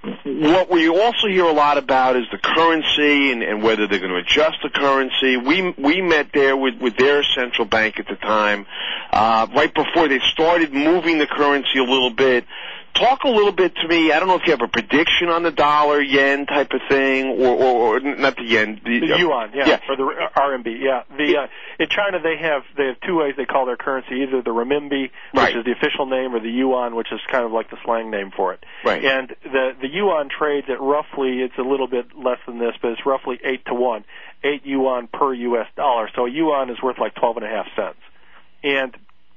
Speaker 4: What we also hear a lot about is the currency and, and whether they're going to adjust the currency. We we met there with, with their central bank at the time, uh, right before they started moving the currency a little bit talk a little bit to me. I don't know if you have a prediction on the dollar, yen type of thing, or, or, or not the yen. The,
Speaker 14: the yuan, yeah,
Speaker 4: yeah,
Speaker 14: or the R M B, yeah. The uh, in China they have they have two ways they call their currency: either the renminbi, which
Speaker 4: right.
Speaker 14: is the official name, or the yuan, which is kind of like the slang name for it.
Speaker 4: Right.
Speaker 14: And the the yuan trades at roughly, it's a little bit less than this, but it's roughly eight to one, eight yuan per U S dollar. So a yuan is worth like twelve and a half cents. And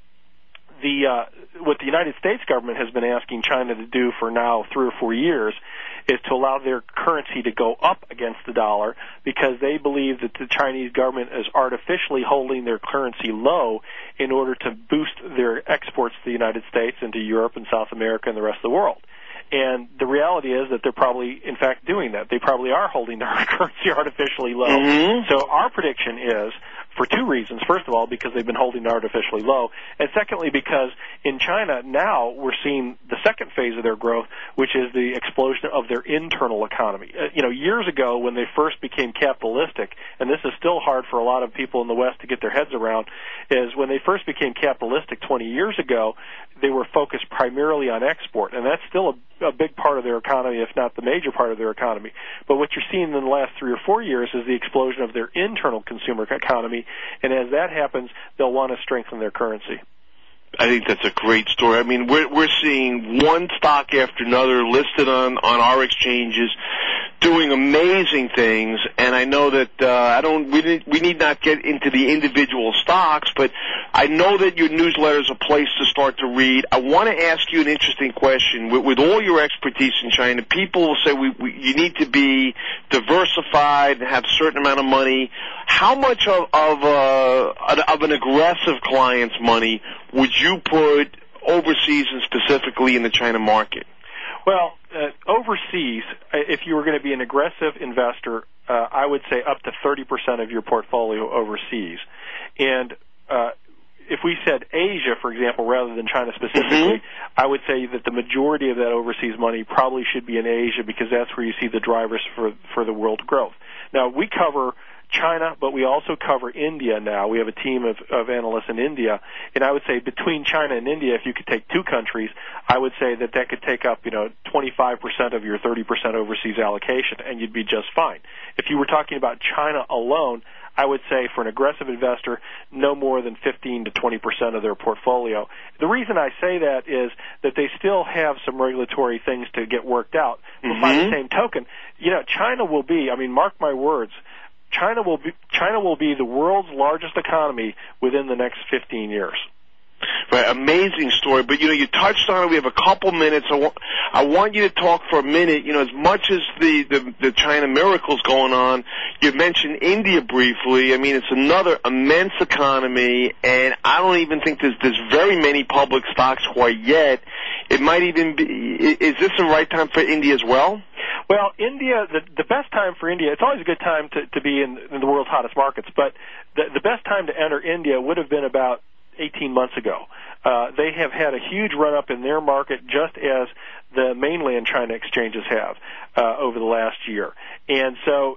Speaker 14: the uh, what the United States government has been asking China to do for now three or four years is to allow their currency to go up against the dollar, because they believe that the Chinese government is artificially holding their currency low in order to boost their exports to the United States and to Europe and South America and the rest of the world. And the reality is that they're probably, in fact, doing that. They probably are holding their currency artificially low.
Speaker 4: Mm-hmm.
Speaker 14: So our prediction is, for two reasons. First of all, because they've been holding it artificially low. And secondly, because in China now we're seeing the second phase of their growth, which is the explosion of their internal economy. Uh, you know, years ago when they first became capitalistic, and this is still hard for a lot of people in the West to get their heads around, is when they first became capitalistic twenty years ago, they were focused primarily on export. And that's still a, a big part of their economy, if not the major part of their economy. But what you're seeing in the last three or four years is the explosion of their internal consumer economy. And as that happens, they'll want to strengthen their currency.
Speaker 4: I think that's a great story. I mean, we're we're seeing one stock after another listed on on our exchanges, doing amazing things. And I know that uh, I don't. We need, we need not get into the individual stocks, but I know that your newsletter is a place to start to read. I want to ask you an interesting question. With, with all your expertise in China, people will say we, we you need to be diversified and have a certain amount of money. How much of of, uh, of an aggressive client's money would you put overseas and specifically in the China market?
Speaker 14: Well, uh, overseas, if you were going to be an aggressive investor, uh, I would say up to thirty percent of your portfolio overseas. And uh, if we said Asia, for example, rather than China specifically, mm-hmm. I would say that the majority of that overseas money probably should be in Asia, because that's where you see the drivers for for the world growth. Now, we cover China, but we also cover India now. We have a team of, of analysts in India, and I would say between China and India, if you could take two countries, I would say that that could take up, you know, twenty-five percent of your thirty percent overseas allocation, and you'd be just fine. If you were talking about China alone, I would say for an aggressive investor, no more than fifteen to twenty percent of their portfolio. The reason I say that is that they still have some regulatory things to get worked out. But mm-hmm. by the same token, you know, China will be, I mean, mark my words, China will be China will be the world's largest economy within the next fifteen years.
Speaker 4: Right, amazing story. But, you know, you touched on it. We have a couple minutes. I want, I want you to talk for a minute. You know, as much as the, the, the China miracle's going on, you mentioned India briefly. I mean, it's another immense economy, and I don't even think there's, there's very many public stocks quite yet. It might even be, is this the right time for India as well?
Speaker 14: Well, India, the, the best time for India, it's always a good time to, to be in, in the world's hottest markets, but the, the best time to enter India would have been about eighteen months ago. Uh, they have had a huge run-up in their market, just as the mainland China exchanges have uh, over the last year. And so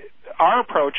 Speaker 14: our approach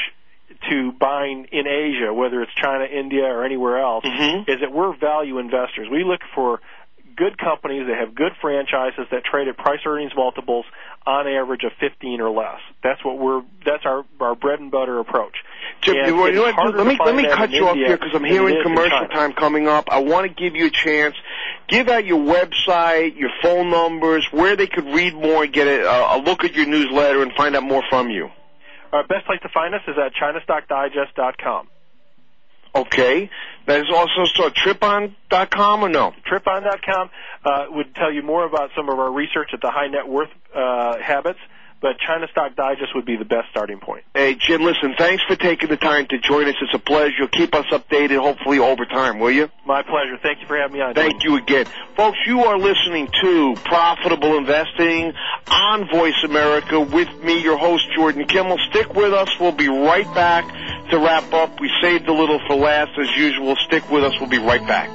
Speaker 14: to buying in Asia, whether it's China, India, or anywhere else, mm-hmm. is that we're value investors. We look for good companies that have good franchises that trade at price earnings multiples on average of fifteen or less. That's what we're. That's our our bread and butter approach.
Speaker 4: Jim, you know what, let me let me cut you off here because I'm hearing commercial time coming up. I want to give you a chance. Give out your website, your phone numbers, where they could read more, and get a, a look at your newsletter, and find out more from you.
Speaker 14: Our best place to find us is at China Stock Digest dot com.
Speaker 4: Okay. That is also so Tripon dot com or no?
Speaker 14: Tripon dot com uh, would tell you more about some of our research at the high net worth uh, habits, but China Stock Digest would be the best starting point.
Speaker 4: Hey, Jim, listen, thanks for taking the time to join us. It's a pleasure. You'll keep us updated, hopefully, over time, will you?
Speaker 14: My pleasure. Thank you for having me on.
Speaker 4: Thank you again. Folks, you are listening to Profitable Investing on Voice America with me, your host, Jordan Kimmel. Stick with us. We'll be right back to wrap up. We saved a little for last, as usual. Stick with us. We'll be right back.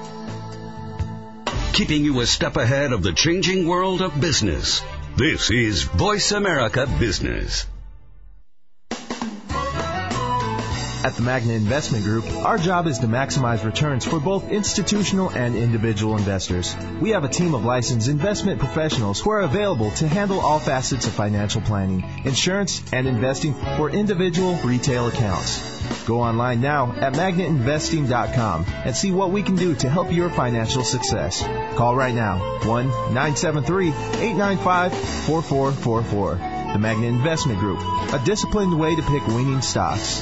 Speaker 1: Keeping you a step ahead of the changing world of business. This is Voice America Business.
Speaker 2: At the Magna Investment Group, our job is to maximize returns for both institutional and individual investors. We have a team of licensed investment professionals who are available to handle all facets of financial planning, insurance, and investing for individual retail accounts. Go online now at magna investing dot com and see what we can do to help your financial success. Call right now, one nine seven three, eight nine five, four four four four. The Magna Investment Group, a disciplined way to pick winning stocks.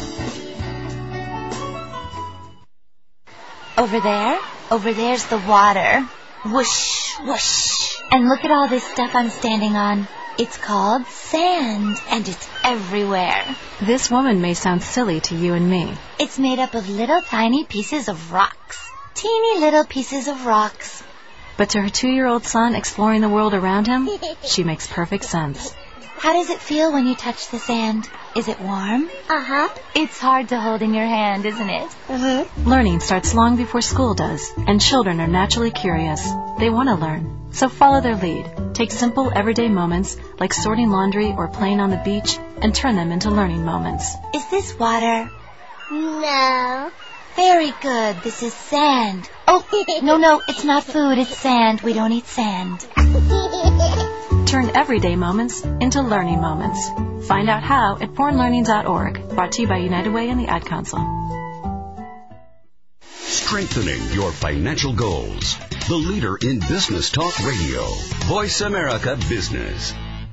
Speaker 15: Over there, over there's the water. Whoosh, whoosh. And look at all this stuff I'm standing on. It's called sand, and it's everywhere.
Speaker 11: This woman may sound silly to you and me.
Speaker 15: It's made up of little tiny pieces of rocks. Teeny little pieces of rocks.
Speaker 11: But to her two-year-old son exploring the world around him, she makes perfect sense.
Speaker 15: How does it feel when you touch the sand? Is it warm?
Speaker 10: Uh-huh.
Speaker 15: It's hard to hold in your hand, isn't it?
Speaker 10: Mm-hmm.
Speaker 11: Learning starts long before school does, and children are naturally curious. They want to learn, so follow their lead. Take simple, everyday moments, like sorting laundry or playing on the beach, and turn them into learning moments.
Speaker 15: Is this water?
Speaker 10: No.
Speaker 15: Very good. This is sand. Oh, no, no, it's not food. It's sand. We don't eat sand.
Speaker 11: Turn everyday moments into learning moments. Find out how at born learning dot org. Brought to you by United Way and the Ad Council.
Speaker 1: Strengthening your financial goals. The leader in business talk radio. Voice America Business.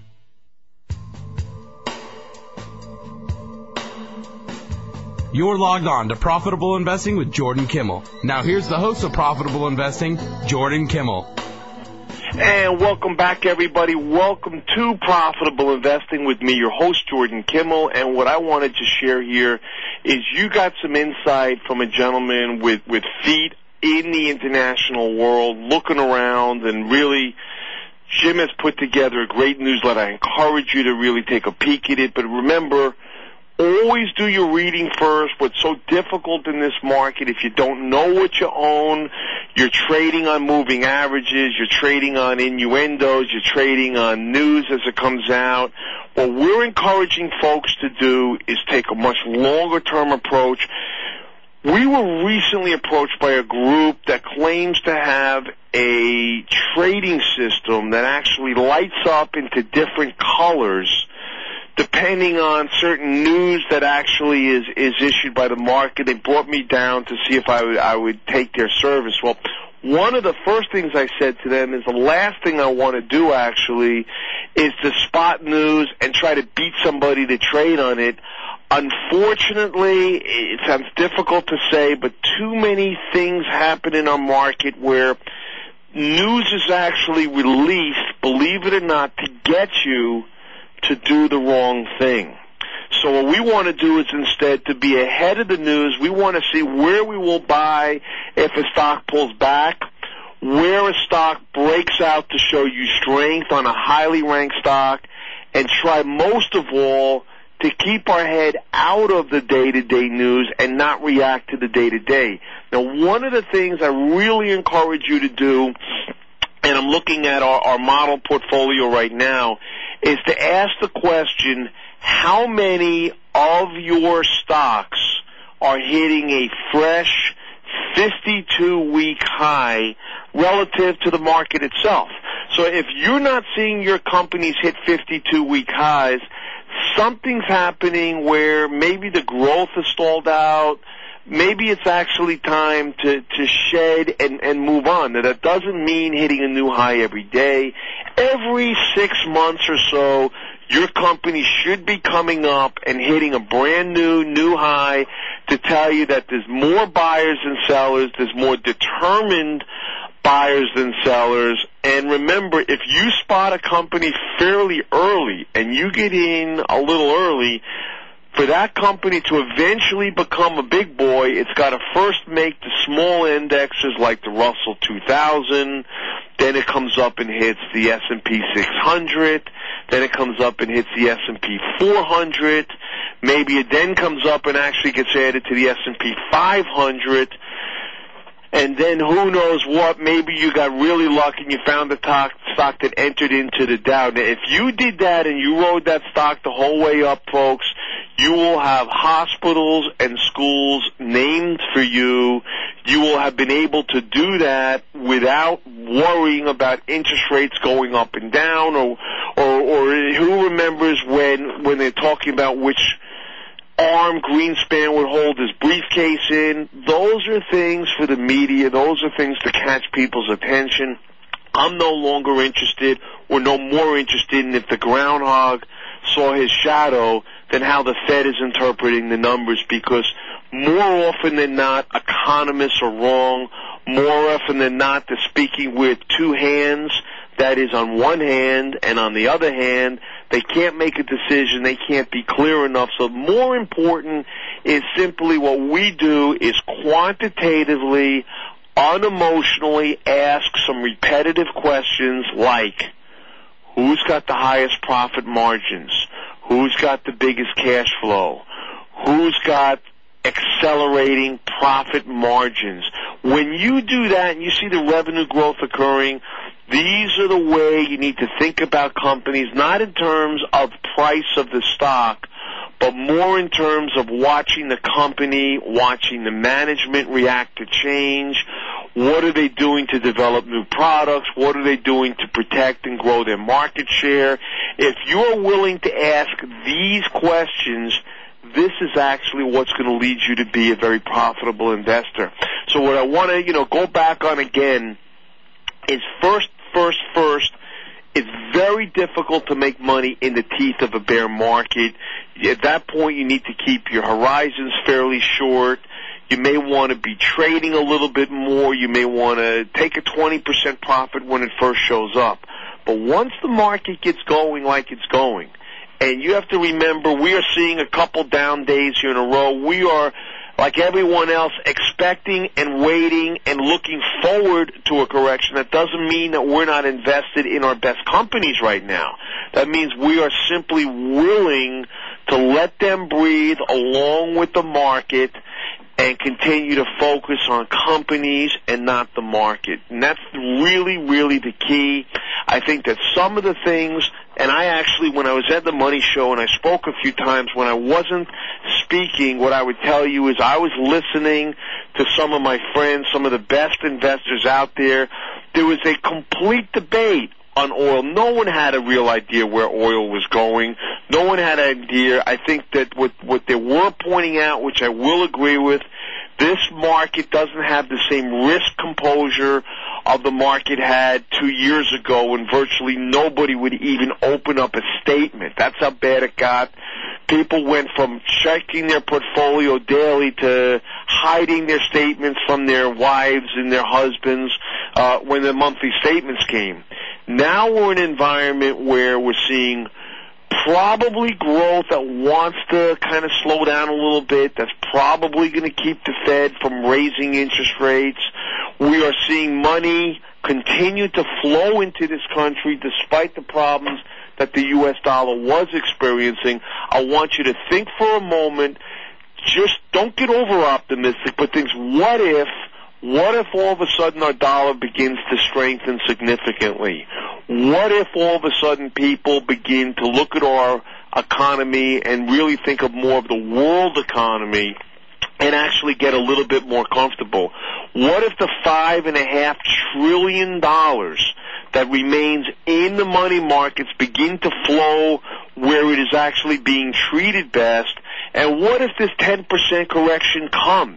Speaker 3: You're logged on to Profitable Investing with Jordan Kimmel. Now here's the host of Profitable Investing, Jordan Kimmel.
Speaker 4: And welcome back, everybody. Welcome to Profitable Investing with me, your host, Jordan Kimmel. And what I wanted to share here is you got some insight from a gentleman with, with feet in the international world, looking around, and really, Jim has put together a great newsletter. I encourage you to really take a peek at it. But remember, always do your reading first. What's so difficult in this market, if you don't know what you own, you're trading on moving averages, you're trading on innuendos, you're trading on news as it comes out. What we're encouraging folks to do is take a much longer-term approach. We were recently approached by a group that claims to have a trading system that actually lights up into different colors depending on certain news that actually is, is issued by the market. They brought me down to see if I would, I would take their service. Well, one of the first things I said to them is the last thing I want to do actually is to spot news and try to beat somebody to trade on it. Unfortunately, it sounds difficult to say, but too many things happen in our market where news is actually released, believe it or not, to get you to do the wrong thing. So what we want to do is instead to be ahead of the news. We want to see where we will buy if a stock pulls back, where a stock breaks out to show you strength on a highly ranked stock, and try most of all to keep our head out of the day-to-day news and not react to the day-to-day. Now, one of the things I really encourage you to do, and I'm looking at our, our model portfolio right now, is to ask the question, how many of your stocks are hitting a fresh fifty-two week high relative to the market itself? So if you're not seeing your companies hit fifty-two week highs, something's happening where maybe the growth is stalled out. Maybe it's actually time to, to shed and, and move on. Now, that doesn't mean hitting a new high every day. Every six months or so, your company should be coming up and hitting a brand new, new high to tell you that there's more buyers than sellers, there's more determined buyers than sellers. And remember, if you spot a company fairly early and you get in a little early, for that company to eventually become a big boy, it's got to first make the small indexes like the Russell two thousand, then it comes up and hits the S and P six hundred, then it comes up and hits the S and P four hundred, maybe it then comes up and actually gets added to the S and P five hundred, and then who knows what, maybe you got really lucky and you found the stock, stock that entered into the Dow. Now, if you did that and you rode that stock the whole way up, folks, You will have hospitals and schools named for you. You will have been able to do that without worrying about interest rates going up and down, or or, or who remembers when when they're talking about which arm Greenspan would hold his briefcase in. Those are things for the media. Those are things to catch people's attention. I'm no longer interested, or no more interested in if the groundhog saw his shadow than how the Fed is interpreting the numbers, because more often than not, economists are wrong. More often than not, they're speaking with two hands. That is, on one hand, and on the other hand, they can't make a decision. They can't be clear enough. So more important is simply what we do is quantitatively, unemotionally ask some repetitive questions like, who's got the highest profit margins? Who's got the biggest cash flow? Who's got accelerating profit margins? When you do that and you see the revenue growth occurring, these are the way you need to think about companies, not in terms of price of the stock, but more in terms of watching the company, watching the management react to change. What are they doing to develop new products? What are they doing to protect and grow their market share? If you're willing to ask these questions, this is actually what's going to lead you to be a very profitable investor. So what I want to, you know, go back on again is first, first, first, it's very difficult to make money in the teeth of a bear market. At that point, you need to keep your horizons fairly short. You may want to be trading a little bit more. You may want to take a twenty percent profit when it first shows up. But once the market gets going like it's going, and you have to remember, we are seeing a couple down days here in a row. We are, like everyone else, expecting and waiting and looking forward to a correction. That doesn't mean that we're not invested in our best companies right now. That means we are simply willing to let them breathe along with the market and continue to focus on companies and not the market. And that's really, really the key. I think that some of the things, and I actually, when I was at the Money Show, and I spoke a few times, when I wasn't speaking, what I would tell you is I was listening to some of my friends, some of the best investors out there. There was a complete debate on oil. No one had a real idea where oil was going. No one had an idea. I think that what, what they were pointing out, which I will agree with, this market doesn't have the same risk composure of the market had two years ago when virtually nobody would even open up a statement. That's how bad it got. People went from checking their portfolio daily to hiding their statements from their wives and their husbands uh, when the monthly statements came. Now we're in an environment where we're seeing probably growth that wants to kind of slow down a little bit. That's probably going to keep the Fed from raising interest rates. We are seeing money continue to flow into this country despite the problems that the U S dollar was experiencing. I want you to think for a moment. Just don't get over-optimistic, but think, what if What if all of a sudden our dollar begins to strengthen significantly? What if all of a sudden people begin to look at our economy and really think of more of the world economy and actually get a little bit more comfortable? What if the five and a half trillion dollars that remains in the money markets begin to flow where it is actually being treated best? And what if this ten percent correction comes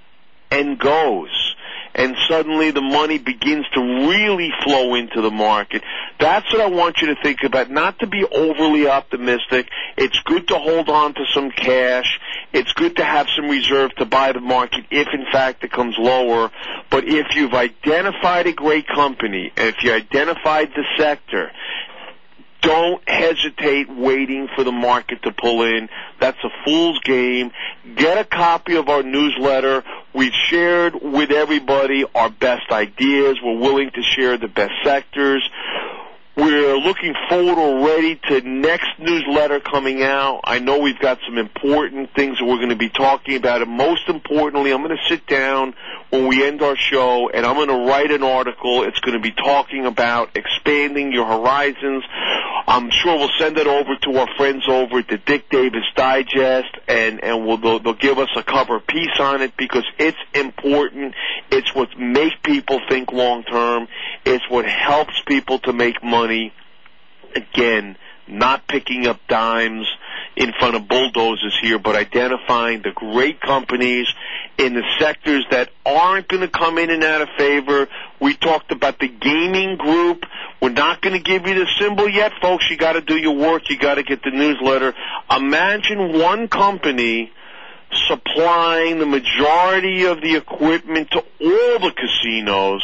Speaker 4: and goes, and suddenly the money begins to really flow into the market? That's what I want you to think about, not to be overly optimistic. It's good to hold on to some cash. It's good to have some reserve to buy the market if, in fact, it comes lower. But if you've identified a great company, if you identified the sector, don't hesitate waiting for the market to pull in. That's a fool's game. Get a copy of our newsletter. We've shared with everybody our best ideas. We're willing to share the best sectors. We're looking forward already to next newsletter coming out. I know we've got some important things that we're going to be talking about. And most importantly, I'm going to sit down when we end our show, and I'm going to write an article. It's going to be talking about expanding your horizons. I'm sure we'll send it over to our friends over at the Dick Davis Digest, and, and we'll, they'll, they'll give us a cover piece on it because it's important. It's what makes people think long term. It's what helps people to make money. Again, not picking up dimes in front of bulldozers here, but identifying the great companies in the sectors that aren't going to come in and out of favor. We talked about the gaming group. We're not going to give you the symbol yet, folks. You got to do your work. You got to get the newsletter. Imagine one company supplying the majority of the equipment to all the casinos.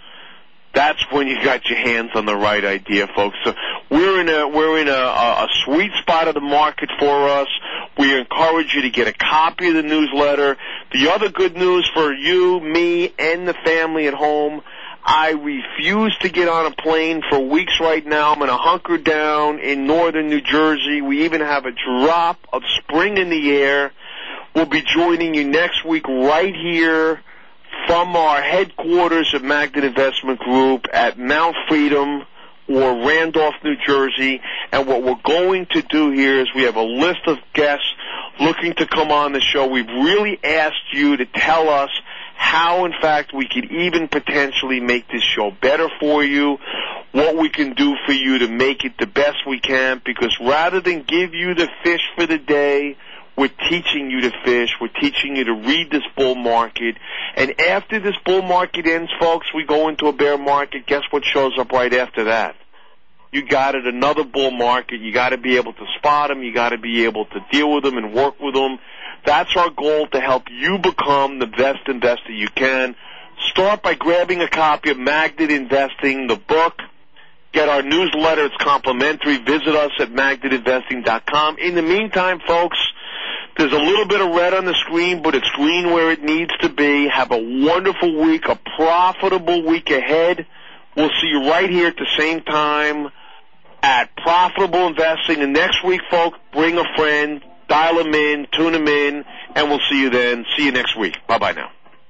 Speaker 4: That's when you got your hands on the right idea, folks. So we're in a we're in a, a sweet spot of the market for us. We encourage you to get a copy of the newsletter. The other good news for you, me, and the family at home, I refuse to get on a plane for weeks right now. I'm going to hunker down in northern New Jersey. We even have a drop of spring in the air. We'll be joining you next week right here from our headquarters of Magnet Investment Group at Mount Freedom or Randolph, New Jersey. And what we're going to do here is we have a list of guests looking to come on the show. We've really asked you to tell us how, in fact, we could even potentially make this show better for you, what we can do for you to make it the best we can, because rather than give you the fish for the day, we're teaching you to fish. We're teaching you to read this bull market. And after this bull market ends, folks, we go into a bear market. Guess what shows up right after that? You got it, another bull market. You got to be able to spot them. You got to be able to deal with them and work with them. That's our goal, to help you become the best investor you can. Start by grabbing a copy of Magnet Investing, the book. Get our newsletter. It's complimentary. Visit us at magnet investing dot com. In the meantime, folks, there's a little bit of red on the screen, but it's green where it needs to be. Have a wonderful week, a profitable week ahead. We'll see you right here at the same time at Profitable Investing. And next week, folks, bring a friend, dial them in, tune them in, and we'll see you then. See you next week. Bye-bye now.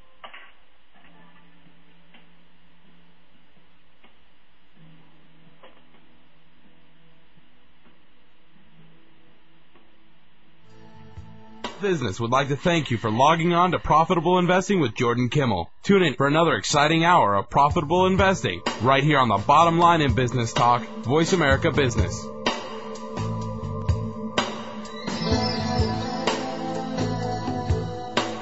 Speaker 3: Business would like to thank you for logging on to Profitable Investing with Jordan Kimmel. Tune in for another exciting hour of Profitable Investing right here on the Bottom Line in Business Talk, Voice America Business.